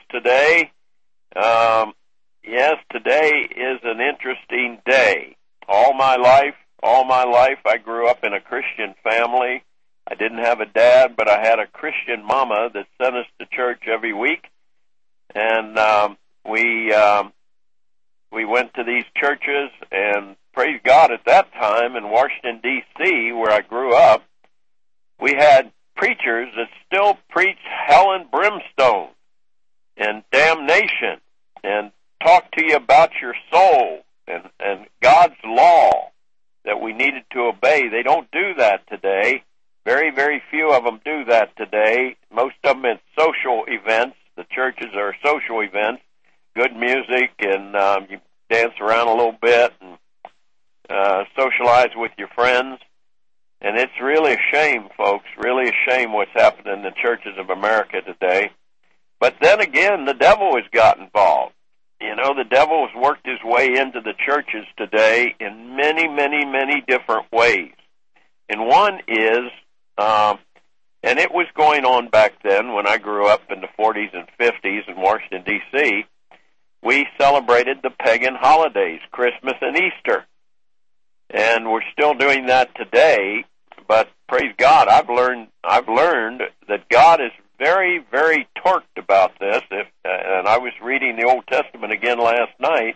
today. Yes, today is an interesting day. All my life, I grew up in a Christian family. I didn't have a dad, but I had a Christian mama that sent us to church every week. And we went to these churches, and praise God, at that time in Washington, D.C., where I grew up, we had preachers that still preach hell and brimstone and damnation and talk to you about your soul and God's law that we needed to obey. They don't do that today. Very, very few of them do that today. Most of them at social events. The churches are social events, good music, and you dance around a little bit and socialize with your friends. And it's really a shame, folks, really a shame what's happened in the churches of America today. But then again, the devil has got involved. You know, the devil has worked his way into the churches today in many, many, many different ways. And one is, and it was going on back then when I grew up in the 40s and 50s in Washington, D.C., we celebrated the pagan holidays, Christmas and Easter. And we're still doing that today, but praise God, I've learned that God is very, very torqued about this. And I was reading the Old Testament again last night,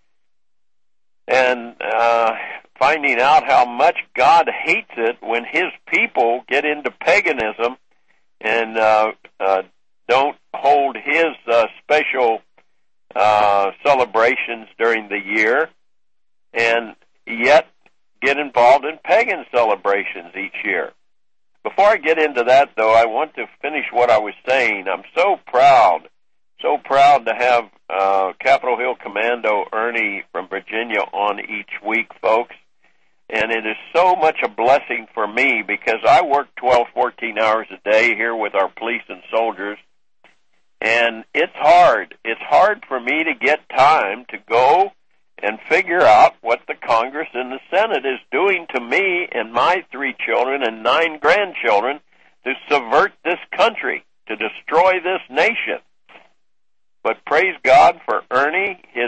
and finding out how much God hates it when His people get into paganism and don't hold His special celebrations during the year, and yet get involved in pagan celebrations each year. Before I get into that, though, I want to finish what I was saying. I'm so proud to have Capitol Hill Commando Ernie from Virginia on each week, folks. And it is so much a blessing for me because I work 12, 14 hours a day here with our police and soldiers. And it's hard. It's hard for me to get time to go and figure out what the Congress and the Senate is doing to me and my 3 children and 9 grandchildren to subvert this country, to destroy this nation. But praise God for Ernie. His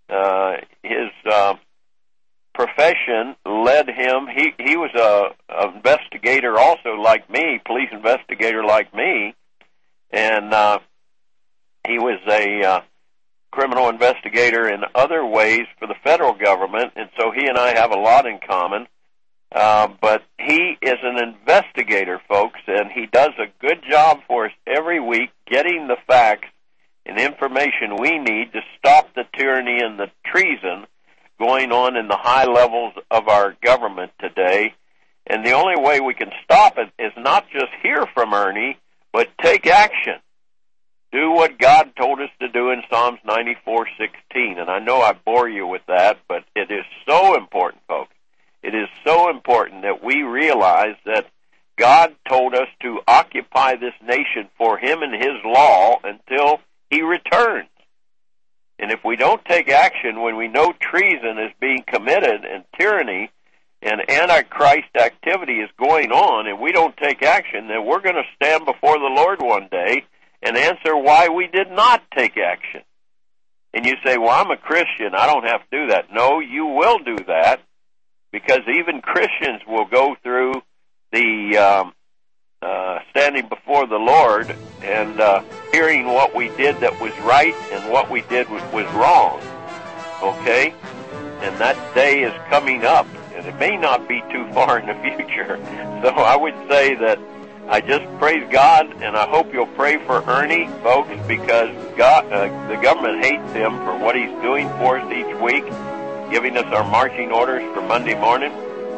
profession led him. He was a investigator also like me, police investigator like me, and he was a criminal investigator in other ways for the federal government, and so he and I have a lot in common. But he is an investigator, folks, and he does a good job for us every week getting the facts and information we need to stop the tyranny and the treason going on in the high levels of our government today. And the only way we can stop it is not just hear from Ernie, but take action. Do what God told us to do in Psalms 94:16. And I know I bore you with that, but it is so important, folks. It is so important that we realize that God told us to occupy this nation for Him and His law until He returns. And if we don't take action when we know treason is being committed and tyranny and antichrist activity is going on, and we don't take action, then we're going to stand before the Lord one day and answer why we did not take action. And you say, well, I'm a Christian, I don't have to do that. No, you will do that, because even Christians will go through the standing before the Lord and hearing what we did that was right and what we did was wrong. Okay? And that day is coming up, and it may not be too far in the future. So I would say that I just praise God, and I hope you'll pray for Ernie, folks, because God, the government hates him for what he's doing for us each week, giving us our marching orders for Monday morning.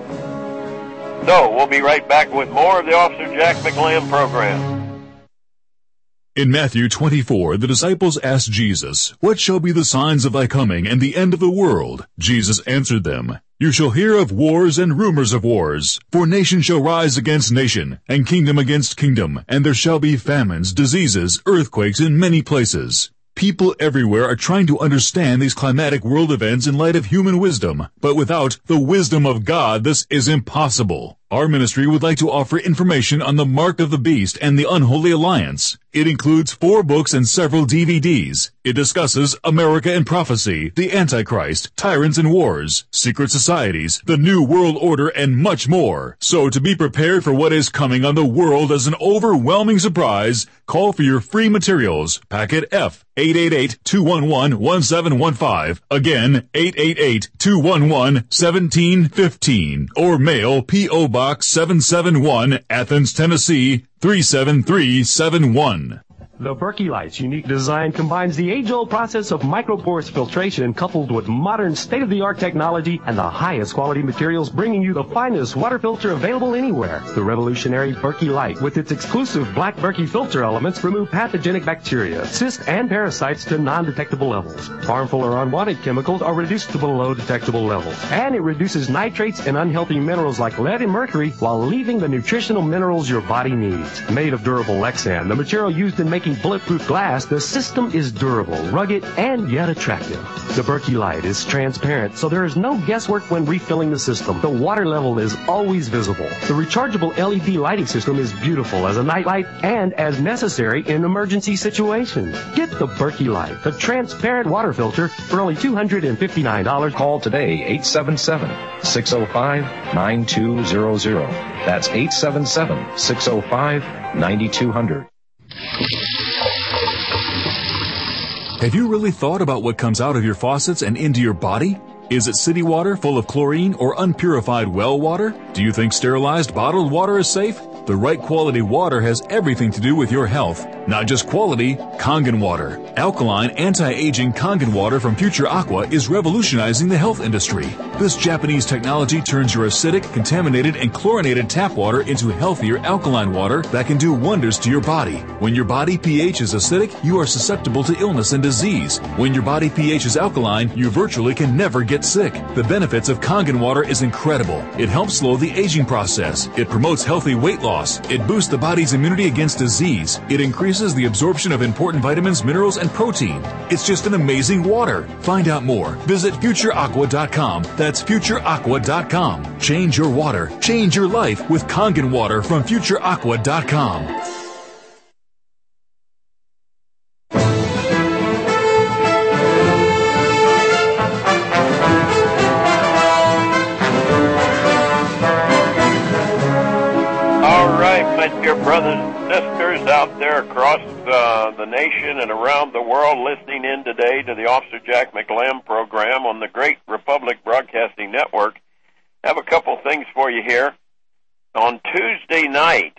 So we'll be right back with more of the Officer Jack McLamb program. In Matthew 24, the disciples asked Jesus, "What shall be the signs of thy coming and the end of the world?" Jesus answered them, "You shall hear of wars and rumors of wars. For nation shall rise against nation, and kingdom against kingdom, and there shall be famines, diseases, earthquakes in many places." People everywhere are trying to understand these climatic world events in light of human wisdom, but without the wisdom of God, this is impossible. Our ministry would like to offer information on the Mark of the Beast and the Unholy Alliance. It includes 4 books and several DVDs. It discusses America and Prophecy, the Antichrist, Tyrants and Wars, Secret Societies, the New World Order, and much more. So to be prepared for what is coming on the world as an overwhelming surprise, call for your free materials. Packet F, 888-211-1715. Again, 888-211-1715. Or mail P.O. Box 771, Athens, Tennessee, 37371. The Berkey Light's unique design combines the age-old process of microporous filtration coupled with modern state-of-the-art technology and the highest quality materials, bringing you the finest water filter available anywhere. The revolutionary Berkey Light, with its exclusive black Berkey filter elements, remove pathogenic bacteria, cysts, and parasites to non-detectable levels. Harmful or unwanted chemicals are reduced to below detectable levels. And it reduces nitrates and unhealthy minerals like lead and mercury while leaving the nutritional minerals your body needs. Made of durable Lexan, the material used in making bulletproof glass, the system is durable, rugged, and yet attractive. The Berkey Light is transparent, so there is no guesswork when refilling the system. The water level is always visible. The rechargeable LED lighting system is beautiful as a nightlight and as necessary in emergency situations. Get the Berkey Light, the transparent water filter, for only $259. Call today, 877-605-9200. That's 877-605-9200. Have you really thought about what comes out of your faucets and into your body? Is it city water full of chlorine or unpurified well water? Do you think sterilized bottled water is safe? The right quality water has everything to do with your health. Not just quality, Kangen water. Alkaline, anti-aging Kangen water from Future Aqua is revolutionizing the health industry. This Japanese technology turns your acidic, contaminated, and chlorinated tap water into healthier alkaline water that can do wonders to your body. When your body pH is acidic, you are susceptible to illness and disease. When your body pH is alkaline, you virtually can never get sick. The benefits of Kangen water is incredible. It helps slow the aging process. It promotes healthy weight loss. It boosts the body's immunity against disease. It increases the absorption of important vitamins, minerals, and protein. It's just an amazing water. Find out more. Visit FutureAqua.com. That's FutureAqua.com. Change your water. Change your life with Kangen water from FutureAqua.com. Dear brothers and sisters out there across the nation and around the world listening in today to the Officer Jack McLam program on the Great Republic Broadcasting Network, I have a couple things for you here. On Tuesday night,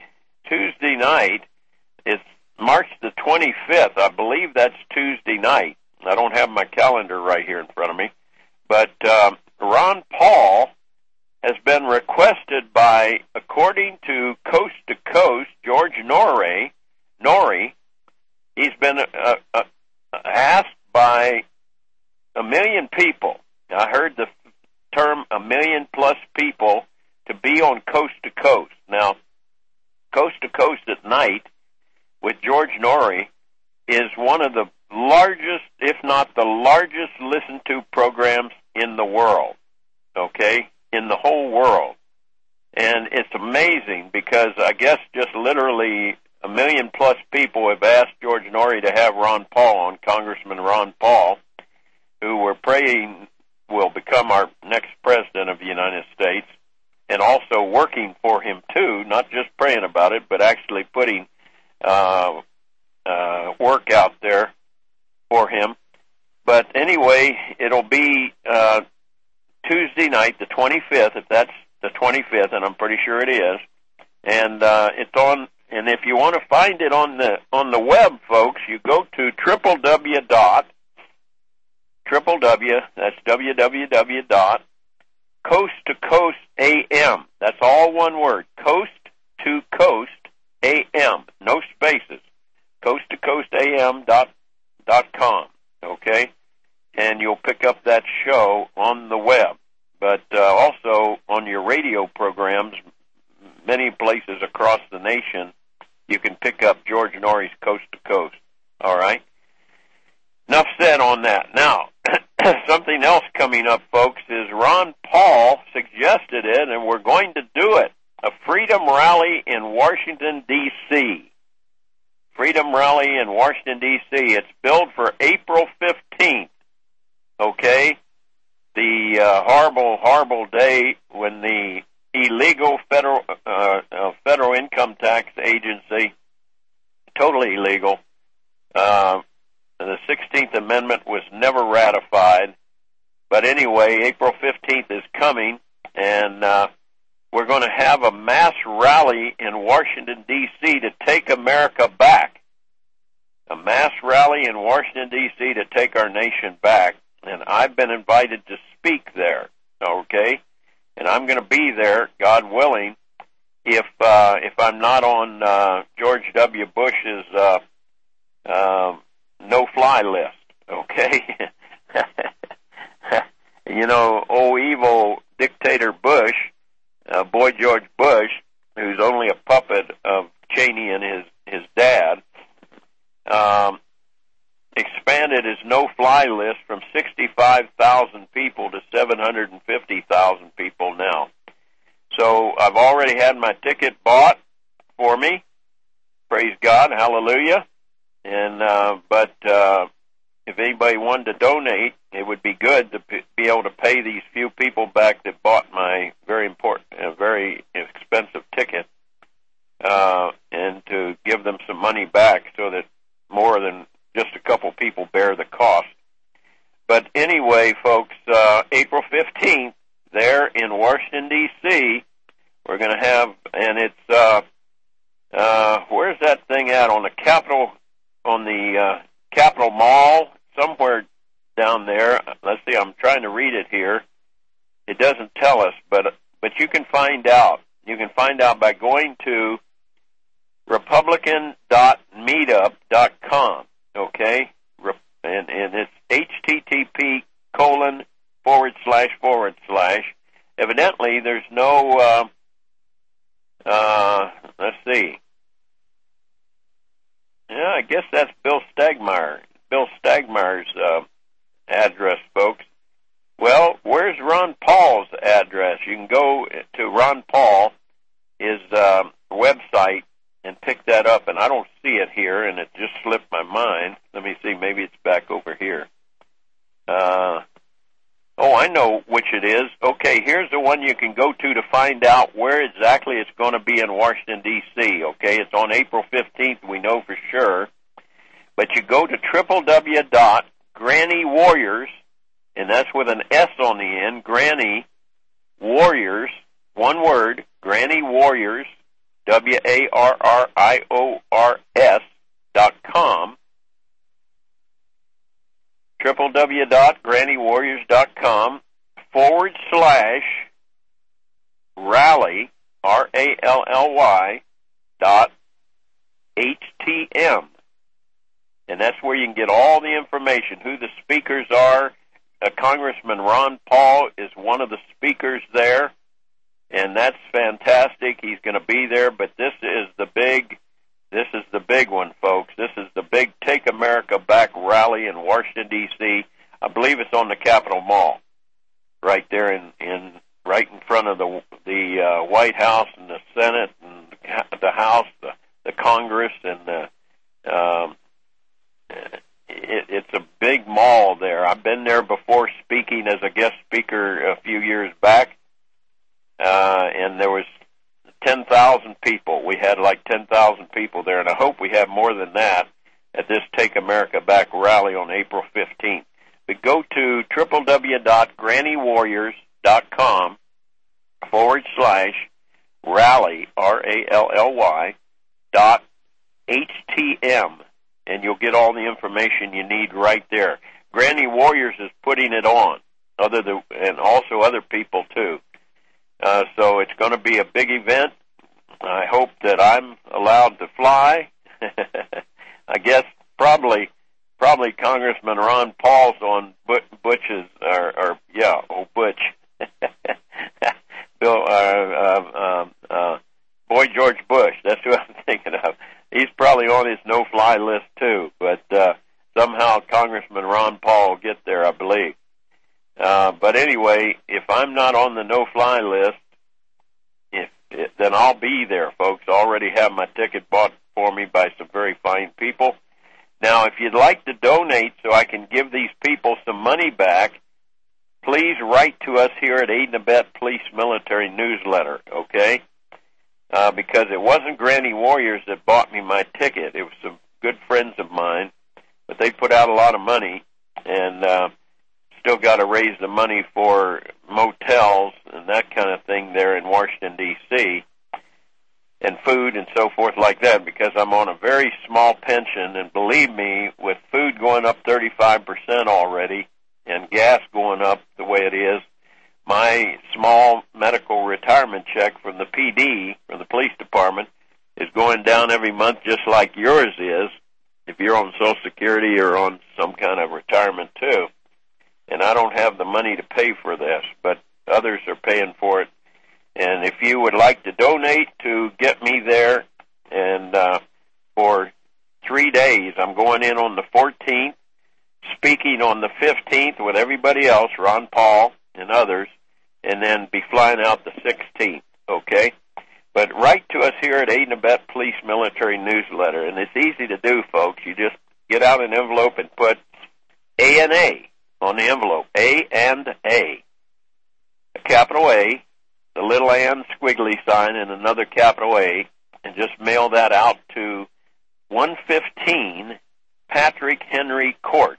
it's March the 25th. I believe that's Tuesday night. I don't have my calendar right here in front of me. But Ron Paul has been requested by, according to Coast to Coast, George Norrie, he's been asked by 1 million people. I heard the term 1 million plus people to be on Coast to Coast. Now, Coast to Coast at night with George Norrie is one of the largest, if not the largest, listened to programs in the world. Okay? In the whole world. And it's amazing because I guess just literally 1 million plus people have asked George Norrie to have Ron Paul on, Congressman Ron Paul, who we're praying will become our next president of the United States, and also working for him too, not just praying about it, but actually putting work out there for him. But anyway, it'll be Tuesday night, the 25th, if that's the 25th, and I'm pretty sure it is. And it's on. And if you want to find it on the web, folks, you go to www.coasttocoastam. That's all one word. Coast to Coast AM, no spaces. coasttocoastam.com. Okay. And you'll pick up that show on the web. But also on your radio programs, many places across the nation, you can pick up George Norrie's Coast to Coast. All right? Enough said on that. Now, something else coming up, folks, is Ron Paul suggested it, and we're going to do it. a freedom rally in Washington, D.C. Freedom rally in Washington, D.C. It's billed for April 15th, okay? The horrible, horrible day when the illegal federal income tax agency, totally illegal, the 16th Amendment was never ratified. But anyway, April 15th is coming, and we're going to have a mass rally in Washington, D.C. to take America back. A mass rally in Washington, D.C. to take our nation back. And I've been invited to speak there, okay? And I'm going to be there, God willing, if I'm not on George W. Bush's no-fly list, okay? You know, old evil dictator Bush, Boy George Bush, who's only a puppet of Cheney and his dad, expanded his no-fly list from 65,000 people to 750,000 people now. So I've already had my ticket bought for me. Praise God, hallelujah. And but if anybody wanted to donate, it would be good to be able to pay these few people back that bought my very important, very expensive ticket, and to give them some money back so that more than just a couple people bear the cost. But anyway, folks, April 15th, there in Washington, D.C., we're going to have, and it's, where's that thing at? On the Capitol Mall, somewhere down there. Let's see, I'm trying to read it here. It doesn't tell us, but you can find out. You can find out by going to republican.meetup.com, okay? And it's http://. Evidently, there's no, let's see. Yeah, I guess that's Bill Stagmeyer's address, folks. Well, where's Ron Paul's address? You can go to Ron Paul, his website, and pick that up, and I don't see it here, and it just slipped my mind. Let me see, maybe it's back over here. Oh, I know which it is. Okay, here's the one you can go to find out where exactly it's going to be in Washington, D.C., okay? It's on April 15th, we know for sure. But you go to www.grannywarriors, and that's with an S on the end, Granny Warriors, one word, Granny Warriors, WARRIORS.com, www.grannywarriors.com /rally, RALLY, .HTM. And that's where you can get all the information, who the speakers are. Congressman Ron Paul is one of the speakers there, and that's fantastic. He's going to be there, but this is the big one, folks. This is the big Take America Back rally in Washington, D.C. I believe it's on the Capitol Mall, right there right in front of the White House and the Senate and the House, the Congress, and it's a big mall there. I've been there before speaking as a guest speaker a few years back, and there was 10,000 people. We had like 10,000 people there, and I hope we have more than that at this Take America Back rally on April 15th. But go to www.grannywarriors.com /rally, RALLY, .HTM, and you'll get all the information you need right there. Granny Warriors is putting it on, and also other people too. So it's going to be a big event. I hope that I'm allowed to fly. I guess probably Congressman Ron Paul's on Butch's, old Butch. Bill, Boy George Bush. That's who I'm thinking of. He's probably on his no-fly list too. But somehow Congressman Ron Paul will get there, I believe. But anyway, if I'm not on the no-fly list, then I'll be there, folks. I already have my ticket bought for me by some very fine people. Now, if you'd like to donate so I can give these people some money back, please write to us here at Aid and Abet Police Military Newsletter, okay? Because it wasn't Granny Warriors that bought me my ticket. It was some good friends of mine, but they put out a lot of money, and still got to raise the money for motels and that kind of thing there in Washington, D.C., and food and so forth like that, because I'm on a very small pension, and believe me, with food going up 35% already and gas going up the way it is, my small medical retirement check from the PD, from the police department, is going down every month just like yours is, if you're on Social Security or on some kind of retirement too. And I don't have the money to pay for this, but others are paying for it. And if you would like to donate to get me there, and for 3 days, I'm going in on the 14th, speaking on the 15th with everybody else, Ron Paul and others, and then be flying out the 16th, okay? But write to us here at Aid and Abet Police Military Newsletter, and it's easy to do, folks. You just get out an envelope and put A&A on the envelope, A&A, a capital A, the little and squiggly sign, and another capital A, and just mail that out to 115 Patrick Henry Court.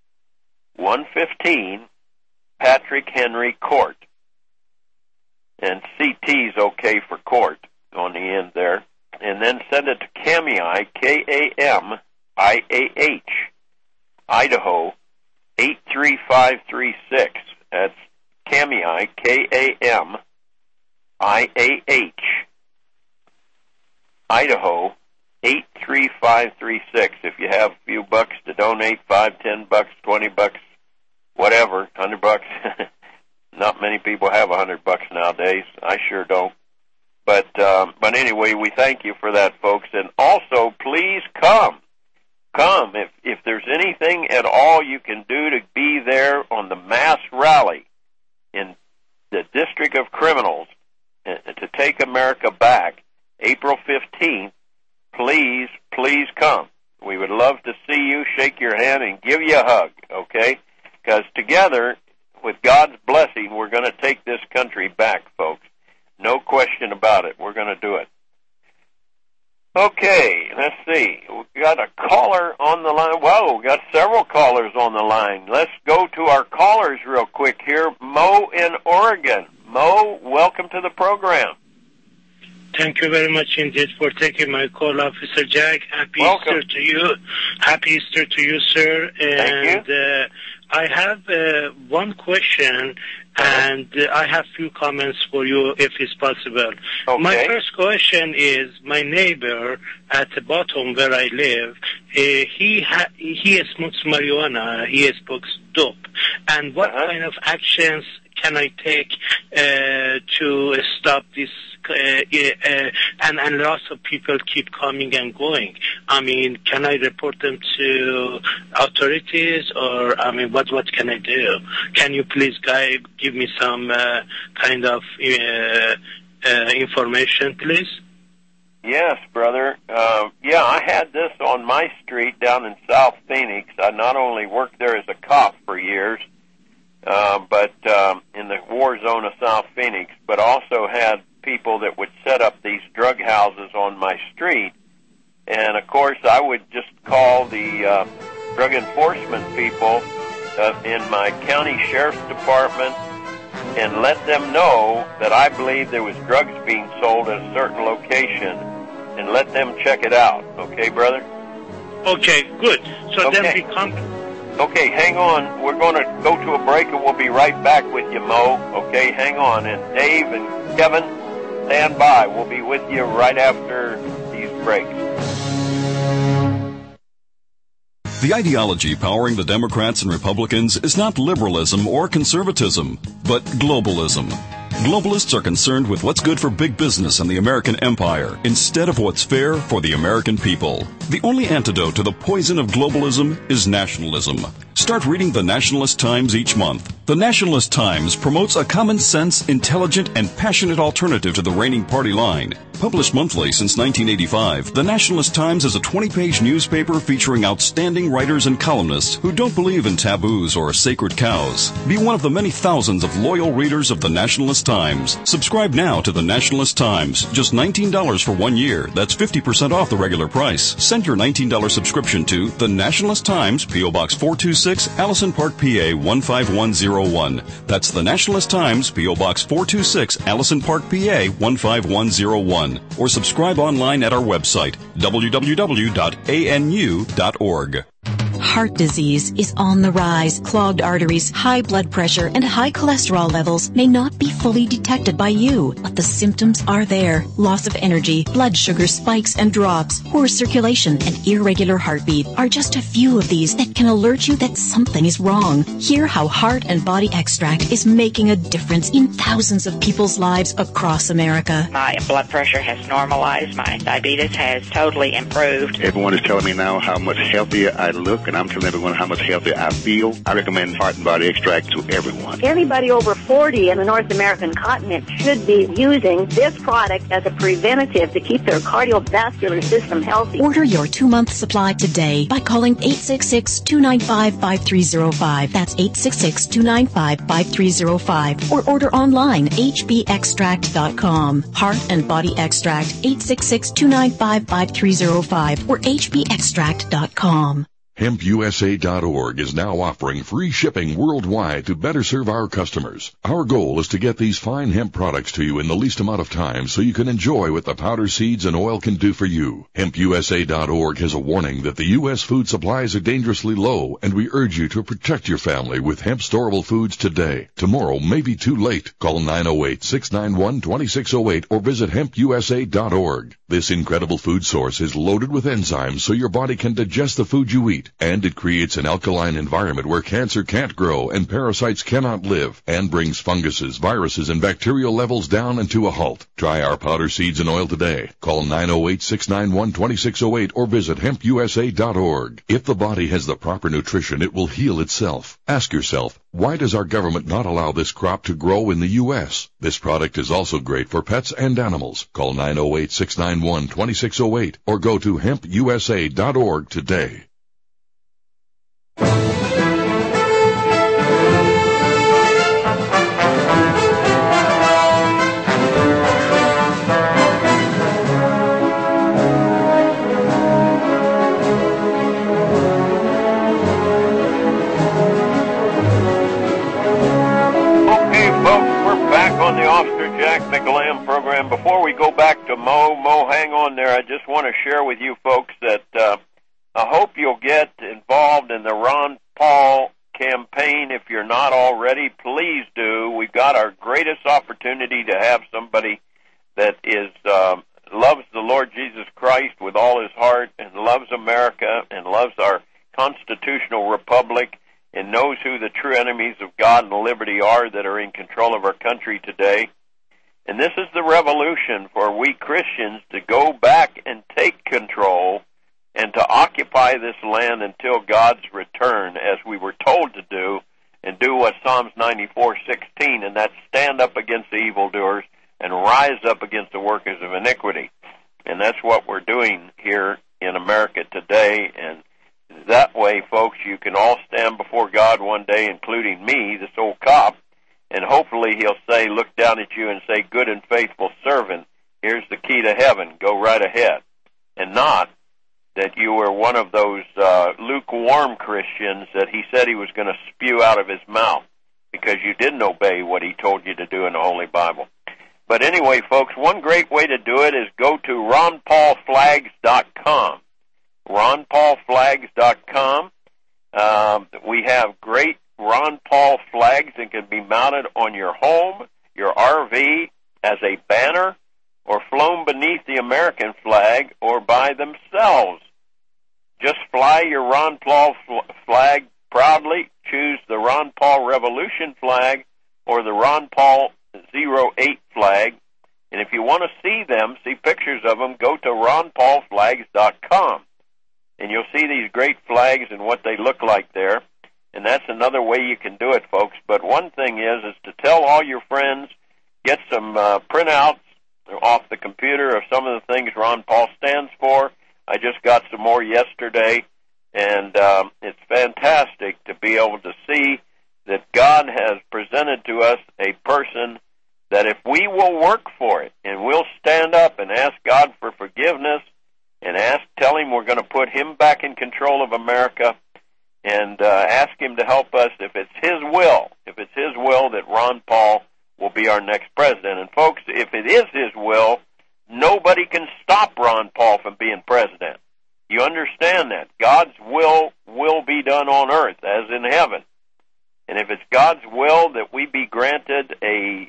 115 Patrick Henry Court. And CT's okay for court on the end there. And then send it to Kamiah, Kamiah, Idaho, 83536. That's Kamiah, Kamiah, Idaho, 83536. If you have a few bucks to donate, $5, $10, $20, whatever, $100. Not many people have $100 nowadays. I sure don't. But anyway, we thank you for that, folks. And also, please come. Come. If there's anything at all you can do to be there on the mass rally in the District of Criminals to take America back, April 15th, please, please come. We would love to see you, shake your hand, and give you a hug, okay? Because together, with God's blessing, we're going to take this country back, folks. No question about it. We're going to do it. Okay, let's see. We got a caller on the line. Whoa, we got several callers on the line. Let's go to our callers real quick here. Mo in Oregon. Mo, welcome to the program. Thank you very much indeed for taking my call, Officer Jack. Happy Welcome. Easter to you. Happy Easter to you, sir. Thank you. I have one question, and I have few comments for you, if it's possible. Okay. My first question is, my neighbor at the bottom where I live, he smokes marijuana, he smokes dope. And what kind of actions can I take to stop this? And lots of people keep coming and going. I mean, can I report them to authorities, or I mean, what can I do? Can you please, guys, give me some kind of information, please? Yes, brother. Yeah, I had this on my street down in South Phoenix. I not only worked there as a cop for years, but in the war zone of South Phoenix, but also had people that would set up these drug houses on my street. And, of course, I would just call the drug enforcement people in my county sheriff's department and let them know that I believe there was drugs being sold at a certain location, and let them check it out. Okay, brother? Okay, good. So Okay. then we come... Okay, hang on. We're going to go to a break, and we'll be right back with you, Mo. Okay, hang on. And Dave and Kevin, stand by. We'll be with you right after these breaks. The ideology powering the Democrats and Republicans is not liberalism or conservatism, but globalism. Globalists are concerned with what's good for big business and the American empire instead of what's fair for the American people. The only antidote to the poison of globalism is nationalism. Start reading the Nationalist Times each month. The Nationalist Times promotes a common sense, intelligent, and passionate alternative to the reigning party line. Published monthly since 1985, the Nationalist Times is a 20-page newspaper featuring outstanding writers and columnists who don't believe in taboos or sacred cows. Be one of the many thousands of loyal readers of the Nationalist Times. Subscribe now to the Nationalist Times. Just $19 for 1 year. That's 50% off the regular price. Send your $19 subscription to the Nationalist Times, P.O. Box 426, Allison Park, PA 15101. That's the Nationalist Times, P.O. Box 426, Allison Park, PA 15101. Or subscribe online at our website, www.anu.org. Heart disease is on the rise. Clogged arteries, high blood pressure, and high cholesterol levels may not be fully detected by you, but the symptoms are there. Loss of energy, blood sugar spikes and drops, poor circulation, and irregular heartbeat are just a few of these that can alert you that something is wrong. Hear how Heart and Body Extract is making a difference in thousands of people's lives across America. My blood pressure has normalized. My diabetes has totally improved. Everyone is telling me now how much healthier I look, and I'm telling everyone how much healthier I feel. I recommend Heart and Body Extract to everyone. Anybody over 40 in the North American continent should be using this product as a preventative to keep their cardiovascular system healthy. Order your 2-month supply today by calling 866-295-5305. That's 866-295-5305. Or order online, hbextract.com. Heart and Body Extract, 866-295-5305 or hbextract.com. HempUSA.org is now offering free shipping worldwide to better serve our customers. Our goal is to get these fine hemp products to you in the least amount of time so you can enjoy what the powder seeds and oil can do for you. HempUSA.org has a warning that the U.S. food supplies are dangerously low, and we urge you to protect your family with hemp storable foods today. Tomorrow may be too late. Call 908-691-2608 or visit HempUSA.org. This incredible food source is loaded with enzymes so your body can digest the food you eat, and it creates an alkaline environment where cancer can't grow and parasites cannot live, and brings funguses, viruses, and bacterial levels down and to a halt. Try our powder seeds and oil today. Call 908-691-2608 or visit HempUSA.org. If the body has the proper nutrition, it will heal itself. Ask yourself, why does our government not allow this crop to grow in the U.S.? This product is also great for pets and animals. Call 908-691-2608 or go to HempUSA.org today. On the Officer Jack McLam program. Before we go back to Mo, hang on there. I just want to share with you folks that I hope you'll get involved in the Ron Paul campaign. If you're not already, please do. We've got our greatest opportunity to have somebody that is loves the Lord Jesus Christ with all his heart and loves America and loves our constitutional republic and knows who the true enemies of God and liberty are that are in control of our country today. And this is the revolution for we Christians to go back and take control and to occupy this land until God's return, as we were told to do, and do what Psalms 94:16, and that's stand up against the evildoers and rise up against the workers of iniquity. And that's what we're doing here in America today. And that way, folks, you can all stand before God one day, including me, this old cop, and hopefully he'll say, look down at you and say, good and faithful servant, here's the key to heaven, go right ahead. And not that you were one of those lukewarm Christians that he said he was going to spew out of his mouth because you didn't obey what he told you to do in the Holy Bible. But anyway, folks, one great way to do it is go to ronpaulflags.com. ronpaulflags.com. We have great Ron Paul flags that can be mounted on your home, your RV, as a banner, or flown beneath the American flag, or by themselves. Just fly your Ron Paul flag proudly. Choose the Ron Paul Revolution flag or the Ron Paul 08 flag. And if you want to see them, see pictures of them, go to ronpaulflags.com. and you'll see these great flags and what they look like there. And that's another way you can do it, folks. But one thing is to tell all your friends, get some printouts off the computer of some of the things Ron Paul stands for. I just got some more yesterday, and it's fantastic to be able to see that God has presented to us a person that if we will work for it and we'll stand up and ask God for forgiveness and tell him we're going to put him back in control of America and ask him to help us, if it's his will that Ron Paul will be our next president. And folks, if it is his will, nobody can stop Ron Paul from being president. You understand that? God's will be done on earth as in heaven. And if it's God's will that we be granted a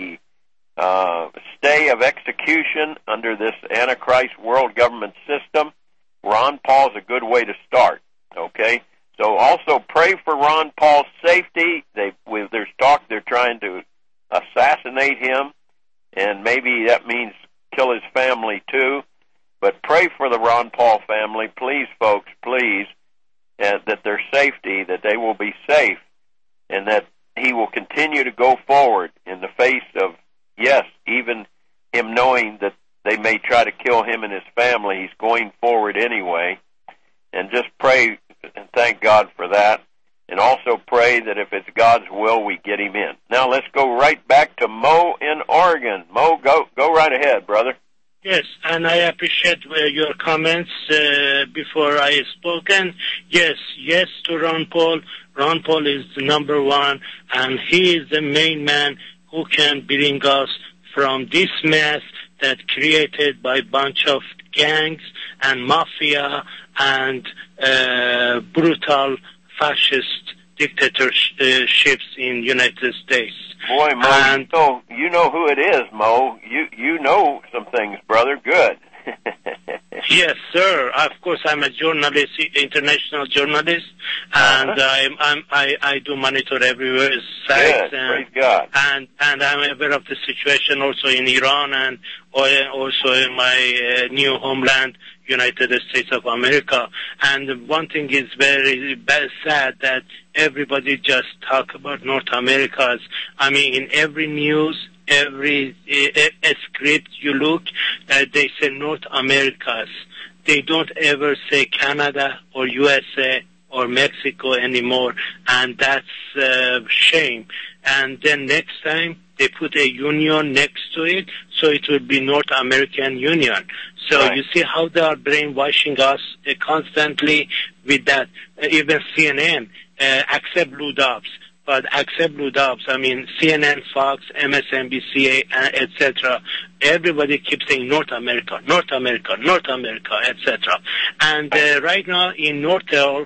stay of execution under this Antichrist world government system, Ron Paul's a good way to start, okay? So also pray for Ron Paul's safety. There's talk they're trying to assassinate him, and maybe that means kill his family too. But pray for the Ron Paul family, please, folks, please, that their safety, that they will be safe, and that he will continue to go forward in the face of, yes, even him knowing that they may try to kill him and his family. He's going forward anyway. And just pray and thank God for that. And also pray that if it's God's will, we get him in. Now let's go right back to Mo in Oregon. Mo, go right ahead, brother. Yes, and I appreciate your comments before I spoken. Yes to Ron Paul. Ron Paul is the number one, and he is the main man who can bring us from this mess that created by a bunch of gangs and mafia and brutal fascist dictatorships in United States. Boy, Mo, you know who it is, Mo. You know some things, brother. Good. Yes, sir. Of course, I'm a journalist, international journalist, and I do monitor everywhere. Good. Praise God. And I'm aware of the situation also in Iran and also in my new homeland, United States of America. And one thing is very sad that everybody just talk about North Americas. I mean, in every news, every script you look, they say North Americas. They don't ever say Canada or USA or Mexico anymore, and that's a shame. And then next time they put a union next to it, so it will be North American Union. So right. You see how they are brainwashing us constantly with that. Even CNN accept blue dogs. But accept blue dogs, I mean, CNN, Fox, MSNBC, etc. Everybody keeps saying North America, North America, North America, etc. And right now in Nortel,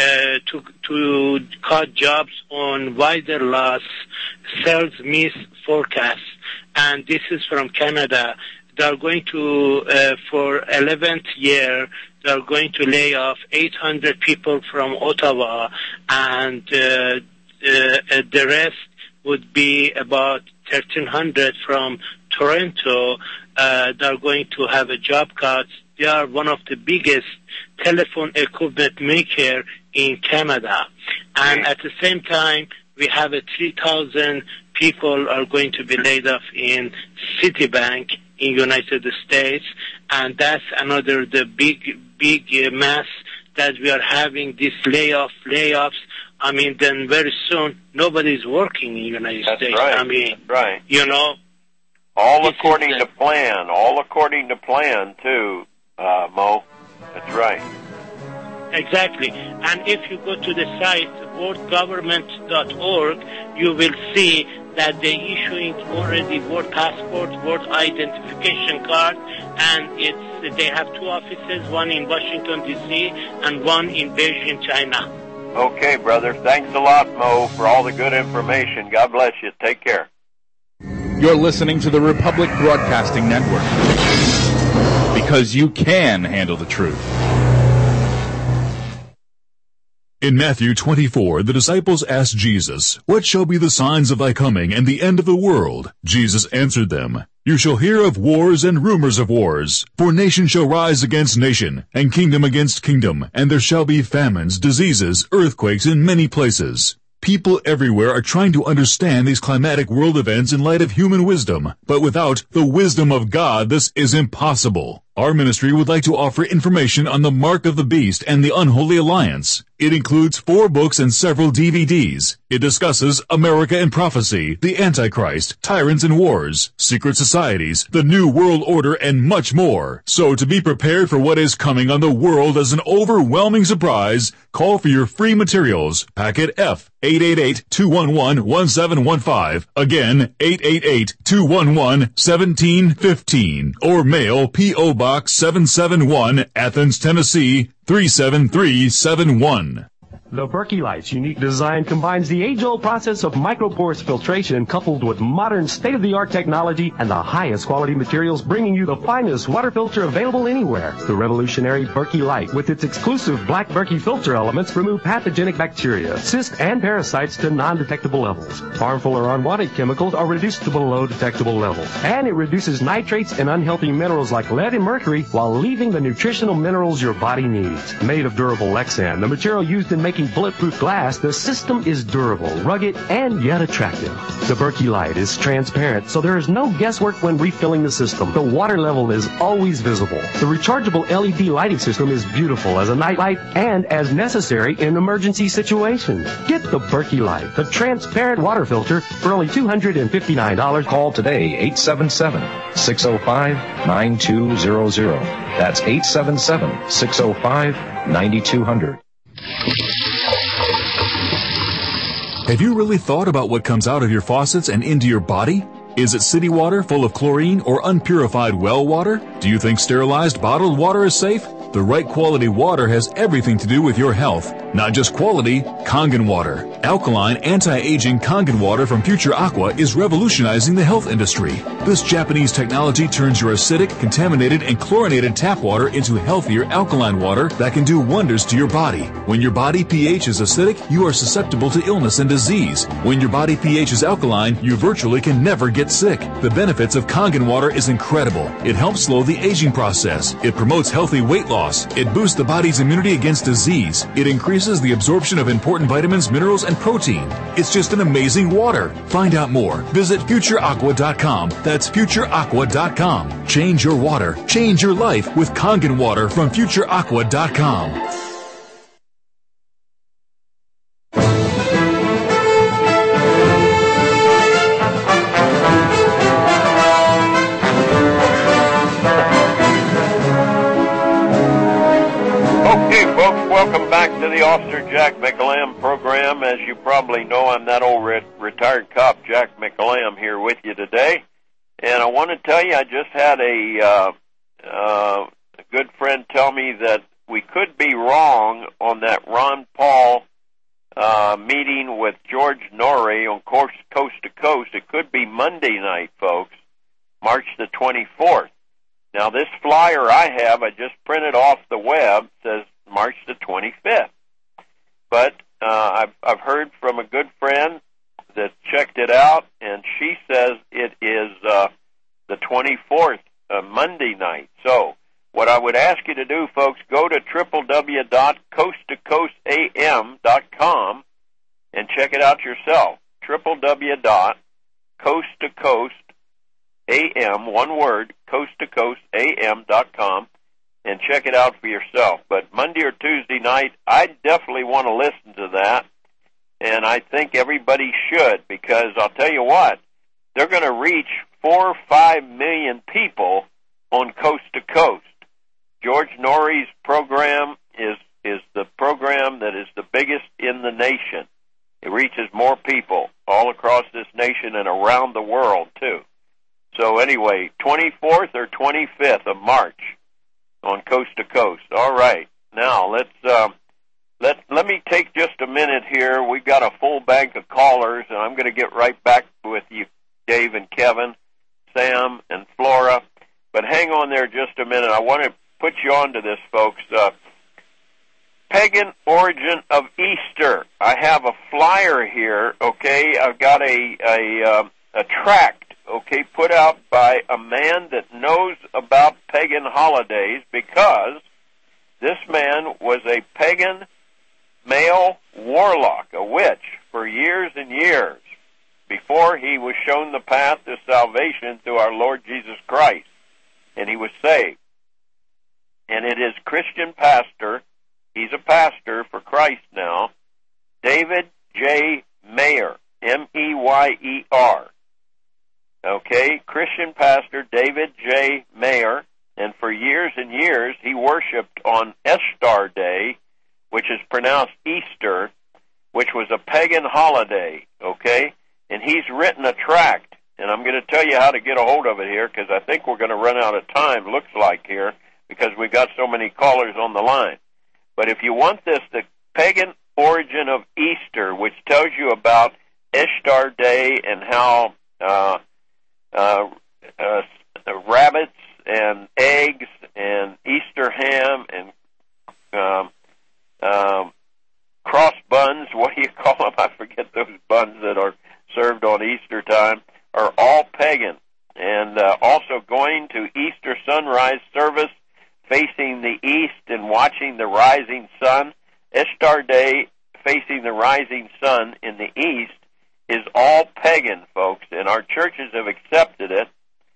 to cut jobs on wider loss, sales miss forecast, and this is from Canada. They're going to, for 11th year, they're going to lay off 800 people from Ottawa, and the rest would be about 1,300 from Toronto. They're going to have a job cut. They are one of the biggest telephone equipment maker in Canada. And at the same time, we have 3,000 people are going to be laid off in Citibank in United States. And that's the big mass that we are having, this layoffs. I mean, then very soon, nobody's working in the United States. Right. I mean, that's right. You know. All according to plan. All according to plan, too, Mo. That's right. Exactly. And if you go to the site, worldgovernment.org, you will see that they're issuing already world passport, world identification card, and they have two offices, one in Washington, D.C., and one in Beijing, China. Okay, brother. Thanks a lot, Mo, for all the good information. God bless you. Take care. You're listening to the Republic Broadcasting Network, because you can handle the truth. In Matthew 24, the disciples asked Jesus, "What shall be the signs of thy coming and the end of the world?" Jesus answered them, "You shall hear of wars and rumors of wars. For nation shall rise against nation, and kingdom against kingdom, and there shall be famines, diseases, earthquakes in many places." People everywhere are trying to understand these climatic world events in light of human wisdom, but without the wisdom of God, this is impossible. Our ministry would like to offer information on the Mark of the Beast and the Unholy Alliance. It includes 4 books and several DVDs. It discusses America and prophecy, the Antichrist, tyrants and wars, secret societies, the New World Order, and much more. So to be prepared for what is coming on the world as an overwhelming surprise, call for your free materials. Packet F, 888-211-1715. Again, 888-211-1715. Or mail P.O. Box 771, Athens, Tennessee, 37371. The Berkey Light's unique design combines the age-old process of microporous filtration coupled with modern state-of-the-art technology and the highest quality materials, bringing you the finest water filter available anywhere. The revolutionary Berkey Light, with its exclusive black Berkey filter elements, remove pathogenic bacteria, cysts, and parasites to non-detectable levels. Harmful or unwanted chemicals are reduced to below detectable levels. And it reduces nitrates and unhealthy minerals like lead and mercury while leaving the nutritional minerals your body needs. Made of durable Lexan, the material used in making bulletproof glass, the system is durable, rugged, and yet attractive. The Berkey Light is transparent, so there is no guesswork when refilling the system. The water level is always visible. The rechargeable LED lighting system is beautiful as a night light and as necessary in emergency situations. Get the Berkey Light, the transparent water filter, for only $259. Call today, 877-605-9200. That's 877-605-9200. Have you really thought about what comes out of your faucets and into your body? Is it city water full of chlorine or unpurified well water? Do you think sterilized bottled water is safe? The right quality water has everything to do with your health. Not just quality, Kangen water. Alkaline, anti-aging Kangen water from Future Aqua is revolutionizing the health industry. This Japanese technology turns your acidic, contaminated, and chlorinated tap water into healthier alkaline water that can do wonders to your body. When your body pH is acidic, you are susceptible to illness and disease. When your body pH is alkaline, you virtually can never get sick. The benefits of Kangen water is incredible. It helps slow the aging process. It promotes healthy weight loss. It boosts the body's immunity against disease. It increases the absorption of important vitamins, minerals, and protein. It's just an amazing water. Find out more. Visit FutureAqua.com. That's FutureAqua.com. Change your water. Change your life with Kangen water from FutureAqua.com. Welcome back to the Officer Jack McAlam program. As you probably know, I'm that old retired cop, Jack McAlam, here with you today. And I want to tell you, I just had a good friend tell me that we could be wrong on that Ron Paul meeting with George Norrie on Coast to Coast. It could be Monday night, folks, March the 24th. Now, this flyer I have, I just printed off the web, says March the 25th. But I've heard from a good friend that checked it out, and she says it is the 24th, Monday night. So what I would ask you to do, folks, go to www.coasttocoastam.com and check it out yourself. www.coasttocoastam, one word, coasttocoastam.com. and check it out for yourself. But Monday or Tuesday night, I definitely want to listen to that, and I think everybody should, because I'll tell you what, they're going to reach 4 or 5 million people on Coast to Coast. George Norrie's program is the program that is the biggest in the nation. It reaches more people all across this nation and around the world, too. So anyway, 24th or 25th of March, on Coast to Coast. All right. Now, let me take just a minute here. We've got a full bank of callers, and I'm going to get right back with you, Dave and Kevin, Sam and Flora. But hang on there just a minute. I want to put you on to this, folks. pagan origin of Easter. I have a flyer here, okay? I've got a tract, okay, put out by a man that knows about pagan holidays, because this man was a pagan male warlock, a witch, for years and years before he was shown the path to salvation through our Lord Jesus Christ, and he was saved. And it is Christian pastor, he's a pastor for Christ now, David J. Mayer, M-E-Y-E-R. Okay, Christian pastor David J. Mayer, and for years and years he worshipped on Ishtar Day, which is pronounced Easter, which was a pagan holiday, okay? And he's written a tract, and I'm going to tell you how to get a hold of it here, because I think we're going to run out of time, looks like here, because we've got so many callers on the line. But if you want this, the pagan origin of Easter, which tells you about Ishtar Day and how rabbits and eggs and Easter ham and cross buns, what do you call them? I forget those buns that are served on Easter time, are all pagan. And also going to Easter sunrise service facing the east and watching the rising sun. Ishtar Day facing the rising sun in the east is all pagan, folks, and our churches have accepted it.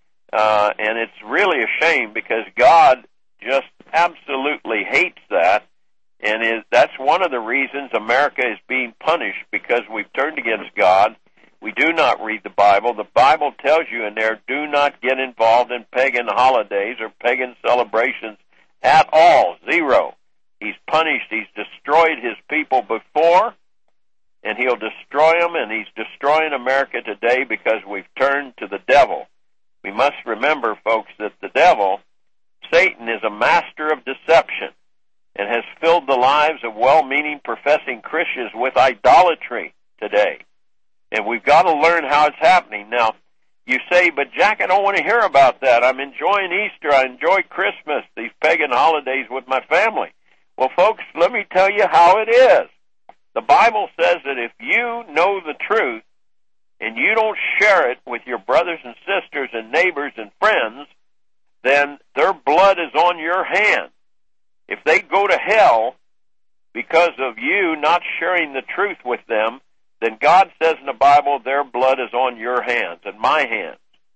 And it's really a shame, because God just absolutely hates that. And that's one of the reasons America is being punished, because we've turned against God. We do not read the Bible. The Bible tells you in there, do not get involved in pagan holidays or pagan celebrations at all. Zero. He's punished. He's destroyed his people before, and he'll destroy them, and he's destroying America today because we've turned to the devil. We must remember, folks, that the devil, Satan, is a master of deception and has filled the lives of well-meaning, professing Christians with idolatry today. And we've got to learn how it's happening. Now, you say, but Jack, I don't want to hear about that. I'm enjoying Easter. I enjoy Christmas, these pagan holidays with my family. Well, folks, let me tell you how it is. The Bible says that if you know the truth and you don't share it with your brothers and sisters and neighbors and friends, then their blood is on your hands. If they go to hell because of you not sharing the truth with them, then God says in the Bible, their blood is on your hands and my hands.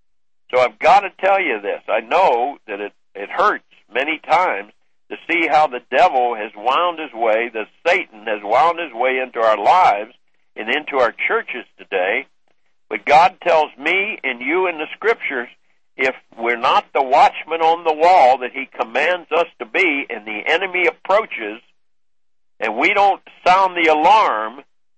So I've got to tell you this. I know that it hurts many times to see how the devil has wound his way, that Satan has wound his way into our lives and into our churches today. But God tells me and you in the Scriptures, if we're not the watchman on the wall that he commands us to be, and the enemy approaches, and we don't sound the alarm,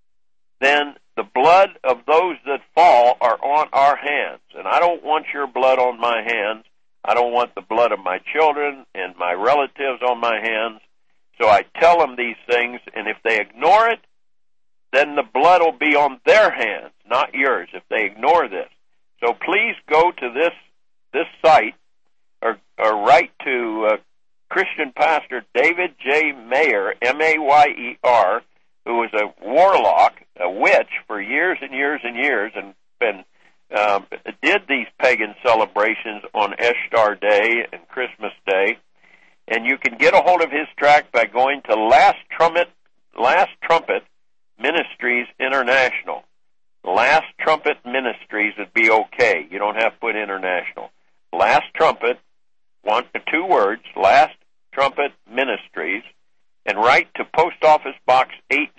then the blood of those that fall are on our hands. And I don't want your blood on my hands. I don't want the blood of my children and my relatives on my hands. So I tell them these things, and if they ignore it, then the blood will be on their hands, not yours, if they ignore this. So please go to this site, or write to Christian pastor David J. Mayer, M-A-Y-E-R, who was a warlock, a witch, for years and years and years, and did these pagan celebrations on Ishtar Day and Christmas Day. And you can get a hold of his tract by going to Last Trumpet Ministries International. Last Trumpet Ministries would be okay. You don't have to put international. Last Trumpet, two words, Last Trumpet Ministries, and write to Post Office Box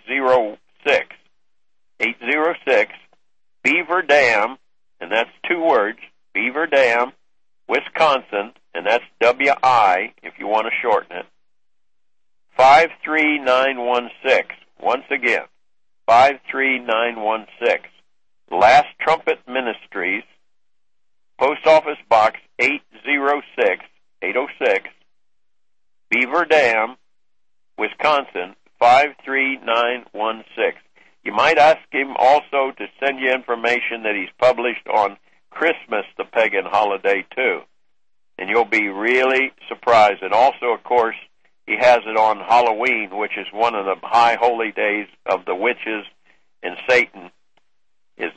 806, Beaver Dam, and that's two words, Beaver Dam, Wisconsin, and that's W-I if you want to shorten it, 53916. Once again, 53916. Last Trumpet Ministries, Post Office Box 806, Beaver Dam, Wisconsin, 53916. You might ask him also to send you information that he's published on Christmas, the pagan holiday, too. And you'll be really surprised. And also, of course, he has it on Halloween, which is one of the high holy days of the witches and Satan. Is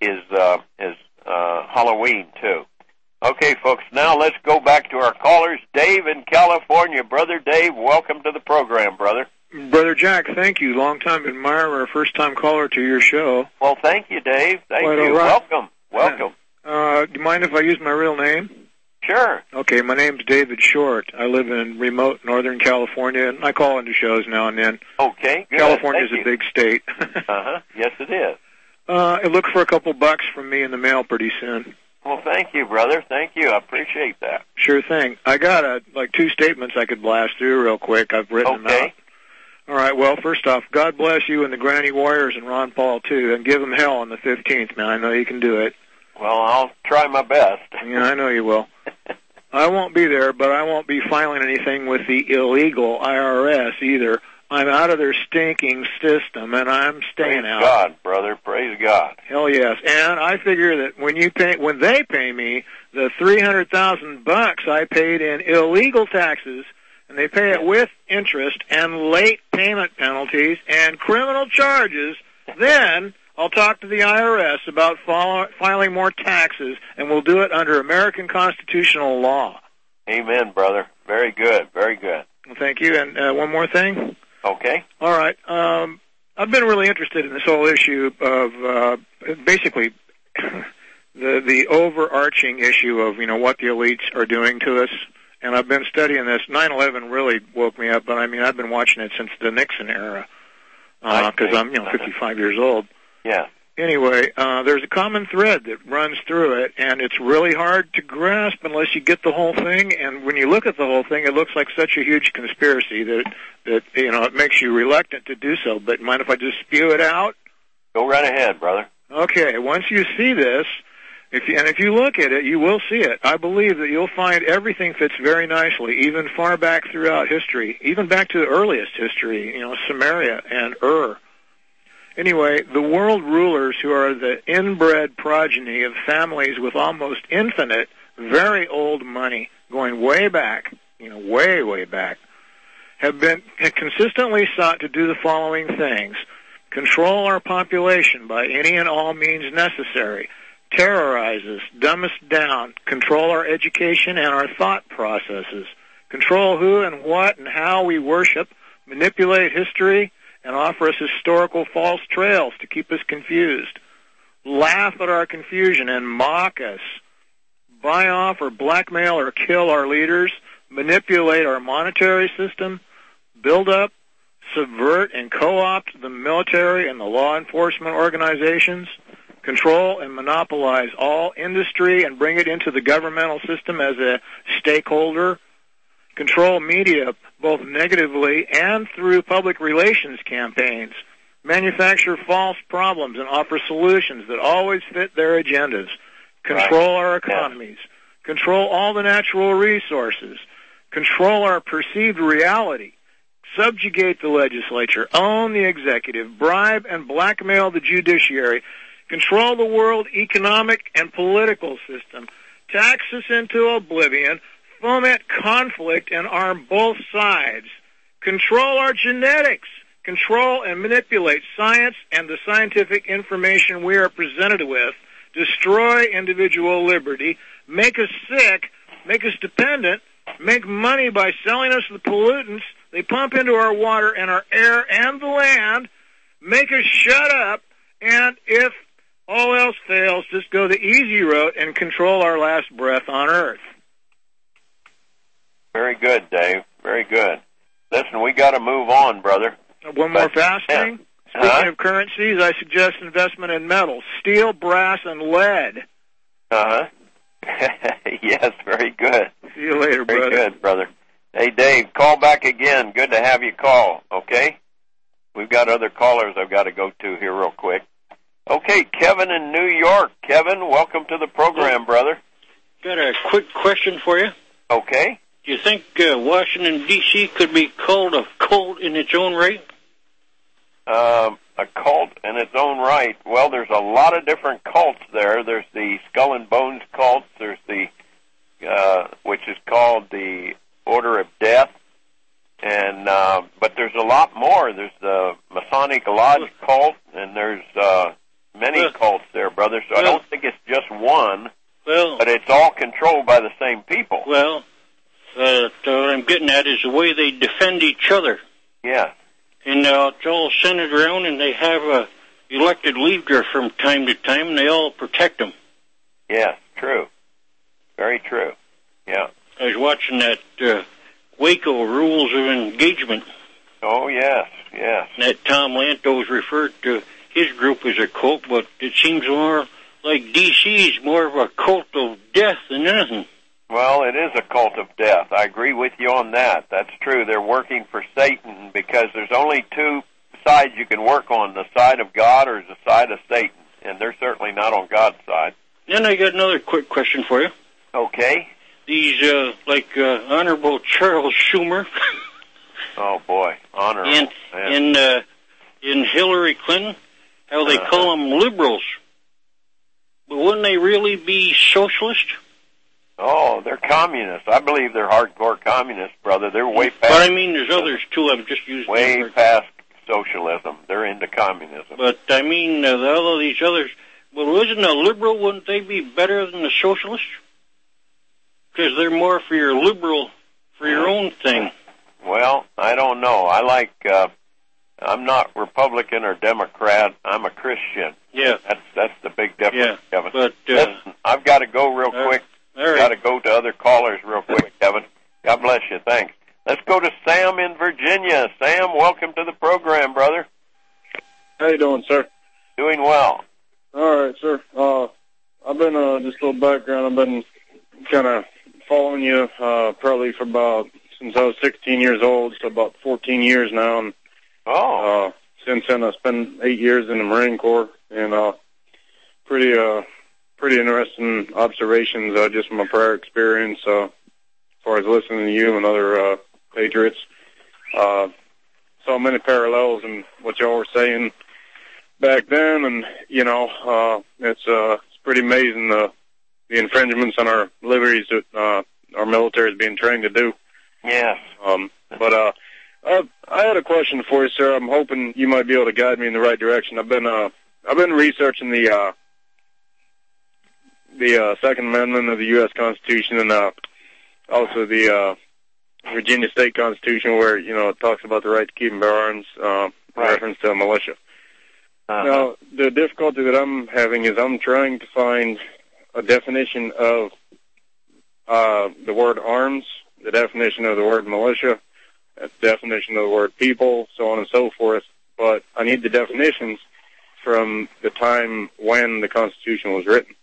Halloween too. Okay, folks, now let's go back to our callers. Dave in California. Brother Dave, welcome to the program, brother. Brother Jack, thank you. Long-time admirer, first-time caller to your show. Well, thank you, Dave. Thank you. Right. Welcome. Do you mind if I use my real name? Sure. Okay, my name's David Short. I live in remote Northern California, and I call into shows now and then. Okay, good. California's a big state. Yes, it is. Look for a couple bucks from me in the mail pretty soon. Well, thank you, brother. Thank you. I appreciate that. Sure thing. I got two statements I could blast through real quick. I've written them out. All right, well, first off, God bless you and the Granny Warriors and Ron Paul, too, and give them hell on the 15th, man. I know you can do it. Well, I'll try my best. Yeah, I know you will. I won't be there, but I won't be filing anything with the illegal IRS either. I'm out of their stinking system, and I'm staying out. Praise God, brother. Praise God. Hell yes. And I figure that when they pay me the $300,000 I paid in illegal taxes, and they pay it with interest and late payment penalties and criminal charges, then I'll talk to the IRS about filing more taxes, and we'll do it under American constitutional law. Amen, brother. Very good. Very good. Well, thank you. And one more thing. Okay. All right. I've been really interested in this whole issue of basically the overarching issue of, what the elites are doing to us. And I've been studying this. 9/11 really woke me up, but I've been watching it since the Nixon era because I'm 55 years old. Yeah. Anyway, there's a common thread that runs through it, and it's really hard to grasp unless you get the whole thing. And when you look at the whole thing, it looks like such a huge conspiracy that it makes you reluctant to do so. But mind if I just spew it out? Go right ahead, brother. Okay. Once you see this, if you look at it, you will see it. I believe that you'll find everything fits very nicely, even far back throughout history, even back to the earliest history. Samaria and Ur. Anyway, the world rulers, who are the inbred progeny of families with almost infinite, very old money, going way back, way, way back, have consistently sought to do the following things: control our population by any and all means necessary, terrorize us, dumb us down, control our education and our thought processes, control who and what and how we worship, manipulate history, and offer us historical false trails to keep us confused, laugh at our confusion and mock us, buy off or blackmail or kill our leaders, manipulate our monetary system, build up, subvert, and co-opt the military and the law enforcement organizations, control and monopolize all industry and bring it into the governmental system as a stakeholder, control media both negatively and through public relations campaigns, manufacture false problems and offer solutions that always fit their agendas, control our economies, control all the natural resources, control our perceived reality, subjugate the legislature, own the executive, bribe and blackmail the judiciary, control the world economic and political system, tax us into oblivion, foment conflict and arm both sides, control our genetics, control and manipulate science and the scientific information we are presented with, destroy individual liberty, make us sick, make us dependent, make money by selling us the pollutants they pump into our water and our air and the land, make us shut up, and if all else fails, just go the easy route and control our last breath on Earth. Very good, Dave. Very good. Listen, we got to move on, brother. One more fast thing. Speaking of currencies, I suggest investment in metals, steel, brass, and lead. Yes, very good. See you later, brother. Very good, brother. Hey, Dave, call back again. Good to have you call, okay? We've got other callers I've got to go to here real quick. Okay, Kevin in New York. Kevin, welcome to the program, brother. Got a quick question for you. Okay. Do you think Washington, D.C. could be called a cult in its own right? A cult in its own right. Well, there's a lot of different cults there. There's the Skull and Bones cult. There's the, which is called the Order of Death. And but there's a lot more. There's the Masonic Lodge cult, and there's many cults there, brother. So I don't think it's just one. But it's all controlled by the same people. Well, what I'm getting at is the way they defend each other. Yeah. And it's all centered around, and they have a elected leader from time to time, and they all protect them. Yes, true. Very true. Yeah. I was watching that Waco Rules of Engagement. Oh, yes, yes. And that Tom Lantos referred to his group as a cult, but it seems more like DC is more of a cult of death than anything. Well, it is a cult of death. I agree with you on that. That's true. They're working for Satan because there's only two sides you can work on, the side of God or the side of Satan, and they're certainly not on God's side. Then I got another quick question for you. Okay. These, Honorable Charles Schumer. Oh, boy. Honorable. In Hillary Clinton, how they call them liberals. But wouldn't they really be socialist? Oh, they're communists. I believe they're hardcore communists, brother. They're way past... But I mean, there's others, too. I'm just using... Way past socialism. They're into communism. But, I mean, all of these others... Well, isn't a liberal, wouldn't they be better than a socialist? Because they're more for your liberal, for your own thing. Well, I don't know. I like... I'm not Republican or Democrat. I'm a Christian. Yeah. That's the big difference, yeah, Kevin. But, listen, I've got to go real quick. Right. Got to go to other callers real quick, Kevin. God bless you. Thanks. Let's go to Sam in Virginia. Sam, welcome to the program, brother. How you doing, sir? Doing well. All right, sir. I've been, just a little background, I've been kind of following you probably for since I was 16 years old, so about 14 years now. And, since then, I spent 8 years in the Marine Corps, and pretty interesting observations just from my prior experience as far as listening to you and other patriots. Saw many parallels in what y'all were saying back then, and it's pretty amazing the infringements on our liberties that our military is being trained to do. Yes. But I had a question for you, sir. I'm hoping you might be able to guide me in the right direction. I've been researching the Second Amendment of the U.S. Constitution and also the Virginia State Constitution, where it talks about the right to keep and bear arms, in reference to a militia. Now, the difficulty that I'm having is I'm trying to find a definition of the word arms, the definition of the word militia, the definition of the word people, so on and so forth. But I need the definitions from the time when the Constitution was written.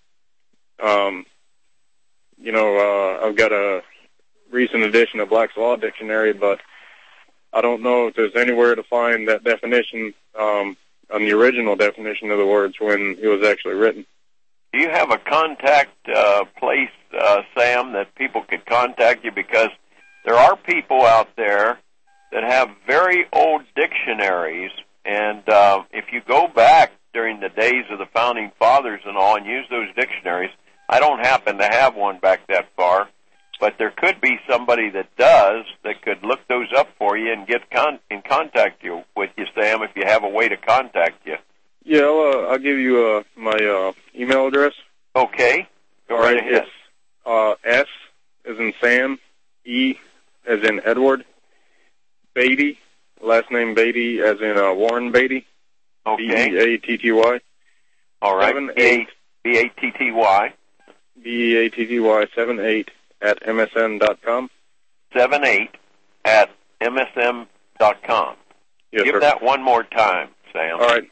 I've got a recent edition of Black's Law Dictionary, but I don't know if there's anywhere to find that definition on the original definition of the words when it was actually written. Do you have a contact place, Sam, that people could contact you? Because there are people out there that have very old dictionaries, and if you go back during the days of the Founding Fathers and all and use those dictionaries, I don't happen to have one back that far, but there could be somebody that does that could look those up for you and get in contact with you, Sam, if you have a way to contact you. Yeah, I'll give you my email address. Okay. Go right ahead. It's S as in Sam, E as in Edward, Beatty, last name Beatty as in Warren Beatty. Okay. B-E-A-T-T-Y. All right. B-A-T-T-Y. B-E-A-T-T-Y 78 at MSN.com. 78 at MSN.com. Yes, Give sir. that one more time, Sam. All right.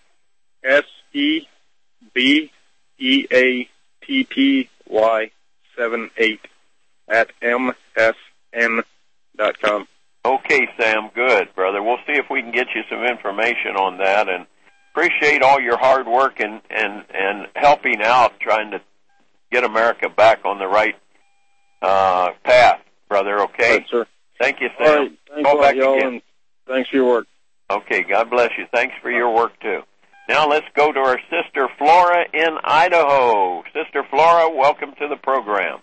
S-E-B-E-A-T-T-Y 78 at MSN.com. Okay, Sam, good, brother. We'll see if we can get you some information on that, and appreciate all your hard work and helping out, trying to get America back on the right path, brother, okay? Right, sir. Thank you, Sam. All right. Thanks Call a lot, back y'all, again. and thanks for your work. Okay, God bless you. Thanks for your work, too. Now let's go to our sister Flora in Idaho. Sister Flora, welcome to the program.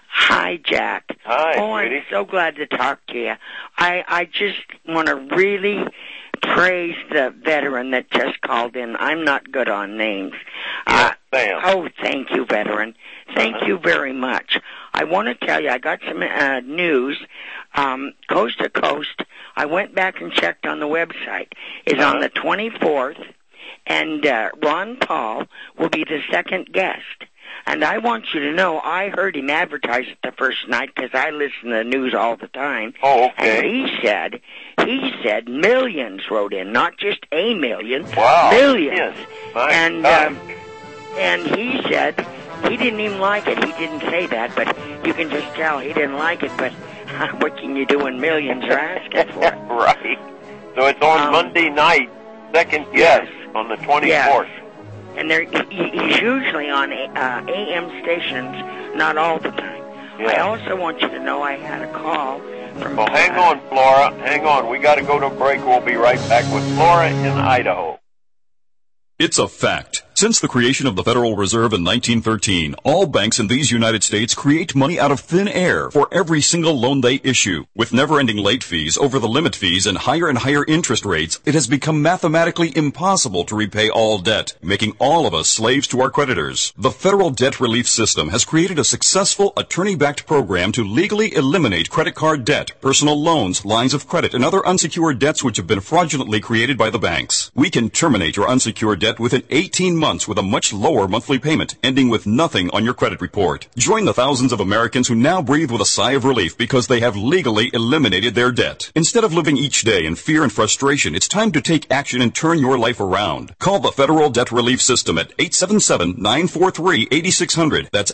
Hi, Jack. Hi, I'm so glad to talk to you. I just want to really praise the veteran that just called in. I'm not good on names. Sam. Oh, thank you, veteran. Thank you very much. I want to tell you, I got some news. Coast to Coast, I went back and checked on the website, is on the 24th, and Ron Paul will be the second guest. And I want you to know, I heard him advertise it the first night because I listen to the news all the time. Oh, okay. And he said millions wrote in, not just a million, wow. millions. Yes. And he said he didn't even like it. He didn't say that, but you can just tell he didn't like it. But what can you do when millions are asking for it? Right. So it's on Monday night, second guest on the 24th. Yes. And he's usually on AM stations, not all the time. Yeah. I also want you to know I had a call from... Well, hang on, Flora. Hang on. We got to go to a break. We'll be right back with Flora in Idaho. It's a fact. Since the creation of the Federal Reserve in 1913, all banks in these United States create money out of thin air for every single loan they issue. With never-ending late fees, over-the-limit fees, and higher interest rates, it has become mathematically impossible to repay all debt, making all of us slaves to our creditors. The Federal Debt Relief System has created a successful attorney-backed program to legally eliminate credit card debt, personal loans, lines of credit, and other unsecured debts which have been fraudulently created by the banks. We can terminate your unsecured debt within 18 months with a much lower monthly payment, ending with nothing on your credit report. Join the thousands of Americans who now breathe with a sigh of relief because they have legally eliminated their debt. Instead of living each day in fear and frustration, it's time to take action and turn your life around. Call the Federal Debt Relief System at 877-943-8600. That's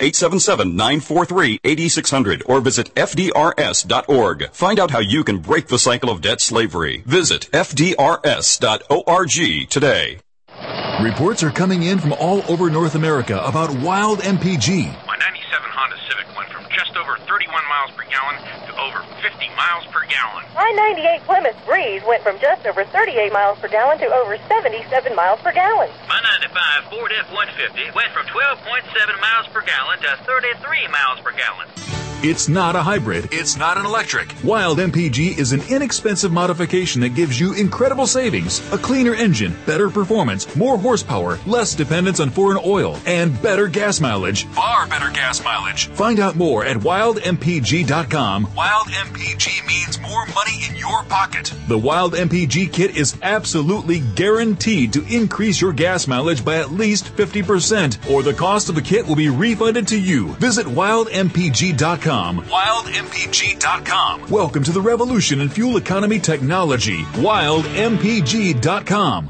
877-943-8600. Or visit FDRS.org. Find out how you can break the cycle of debt slavery. Visit FDRS.org today. Reports are coming in from all over North America about Wild MPG. My 97 Honda Civic went from just over 31 miles per gallon to over 50 miles per gallon. My 98 Plymouth Breeze went from just over 38 miles per gallon to over 77 miles per gallon. My 95 Ford F-150 went from 12.7 miles per gallon to 33 miles per gallon. It's not a hybrid. It's not an electric. Wild MPG is an inexpensive modification that gives you incredible savings, a cleaner engine, better performance, more horsepower, less dependence on foreign oil, and better gas mileage. Far better gas mileage. Find out more at wildmpg.com. Wild MPG means more money in your pocket. The Wild MPG kit is absolutely guaranteed to increase your gas mileage by at least 50%, or the cost of the kit will be refunded to you. Visit wildmpg.com. WildMPG.com. Welcome to the revolution in fuel economy technology. WildMPG.com.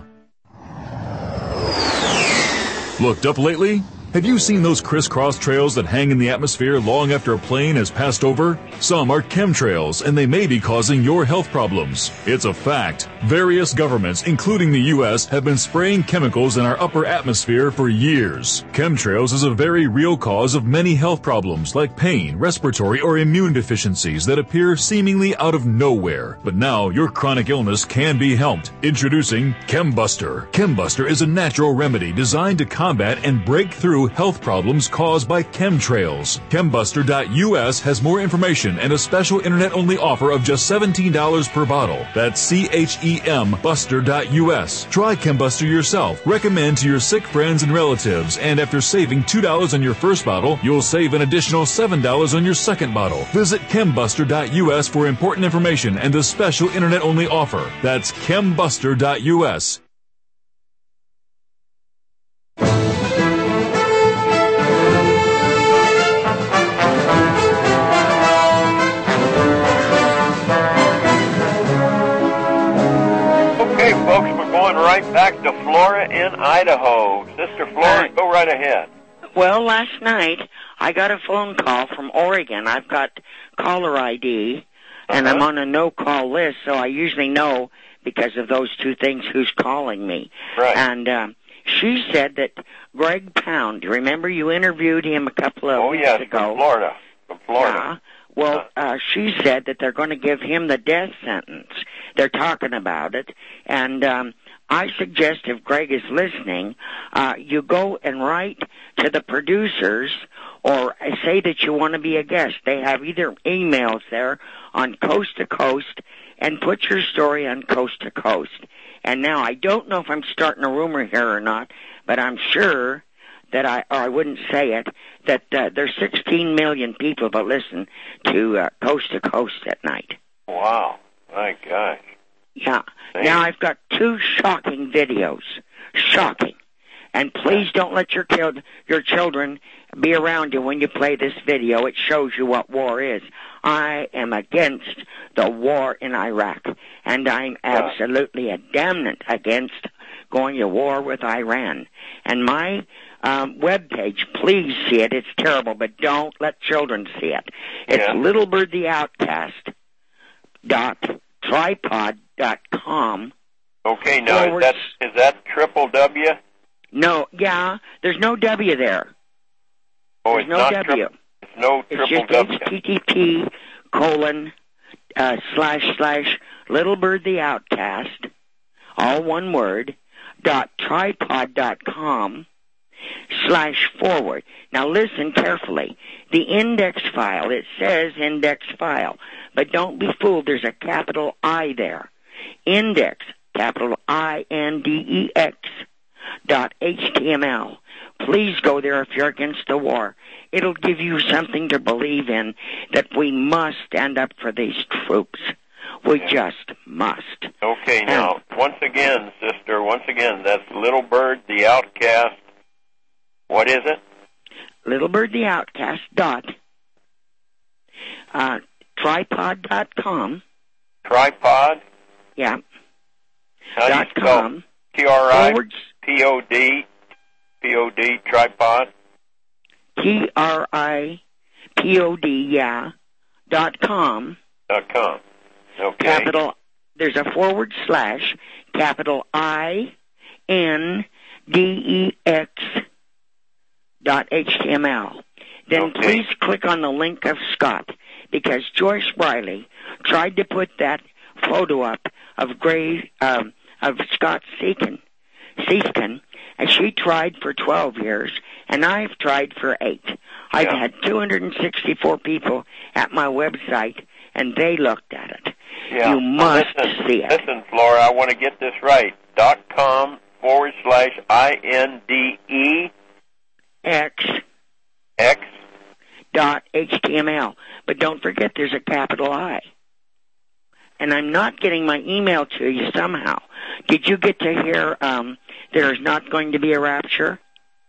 Looked up lately? Have you seen those crisscross trails that hang in the atmosphere long after a plane has passed over? Some are chemtrails, and they may be causing your health problems. It's a fact. Various governments, including the U.S., have been spraying chemicals in our upper atmosphere for years. Chemtrails is a very real cause of many health problems like pain, respiratory, or immune deficiencies that appear seemingly out of nowhere. But now your chronic illness can be helped. Introducing ChemBuster. ChemBuster is a natural remedy designed to combat and break through health problems caused by chemtrails. ChemBuster.us has more information and a special internet-only offer of just $17 per bottle. That's ChemBuster.us. Try ChemBuster yourself. Recommend to your sick friends and relatives, and after saving $2 on your first bottle, you'll save an additional $7 on your second bottle. Visit ChemBuster.us for important information and the special internet-only offer. That's ChemBuster.us. Right back to Flora in Idaho. Sister Flora, go right ahead. Well, last night I got a phone call from Oregon. I've got caller ID, and I'm on a no-call list, so I usually know because of those two things who's calling me. Right. And she said that Greg Pound, do you remember you interviewed him a couple of weeks ago? From Florida. Well, she said that they're going to give him the death sentence. They're talking about it, and I suggest if Greg is listening, you go and write to the producers or say that you want to be a guest. They have either emails there on Coast to Coast, and put your story on Coast to Coast. And now I don't know if I'm starting a rumor here or not, but I'm sure that I wouldn't say it, that there's 16 million people that listen to Coast to Coast at night. Wow. My gosh. Yeah. Now I've got 2 shocking videos. Shocking. And please don't let your children be around you when you play this video. It shows you what war is. I am against the war in Iraq, and I'm absolutely a damnant against going to war with Iran. And my webpage, please see it. It's terrible, but don't let children see it. It's littlebirdtheoutcast.tripod.com. Okay, now is that triple W? No, yeah, there's no W there. Oh, there's no W. It's no triple W. It's just http:// littlebirdtheoutcast, all one word, .tripod.com /forward. Now listen carefully. The index file, it says index file, but don't be fooled. There's a capital I there. Index, capital INDEX, .html. Please go there if you're against the war. It'll give you something to believe in, that we must stand up for these troops. We just must. Okay, now, once again, sister, that's Little Bird the Outcast. What is it? Little Bird the Outcast tripod.com. Tripod? Yeah. How do you spell TRIPOD, tripod? TRIPOD, yeah, .com. .com. Okay. Capital, there's a /, capital INDEX .html. Then please click on the link of Scott, because Joyce Riley tried to put that photo up of Scott Seekin, and she tried for 12 years, and I've tried for 8. I've had 264 people at my website, and they looked at it. Yeah. You must see it. Listen, Flora, I want to get this right. .com /INDEX .html. But don't forget there's a capital I. And I'm not getting my email to you somehow. Did you get to hear there's not going to be a rapture?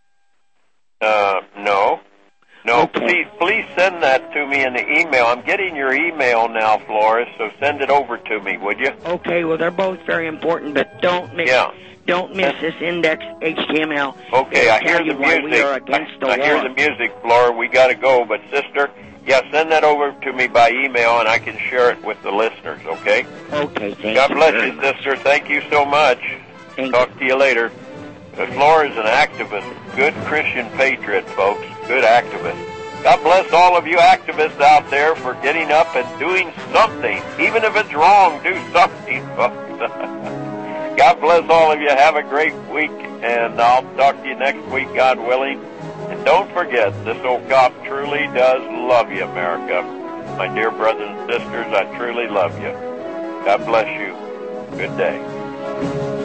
No. Okay. Please send that to me in the email. I'm getting your email now, Flores, so send it over to me, would you? Okay, well, they're both very important, but don't miss this index HTML. Okay, I hear the music. We are against the war. I hear the music, Flora. We got to go, but sister, send that over to me by email, and I can share it with the listeners, okay? Okay, thank you. God bless you, sister. Thank you so much. Talk to you later. Flora is an activist, good Christian patriot, folks, good activist. God bless all of you activists out there for getting up and doing something. Even if it's wrong, do something, folks. God bless all of you. Have a great week, and I'll talk to you next week, God willing. And don't forget, this old cop truly does love you, America. My dear brothers and sisters, I truly love you. God bless you. Good day.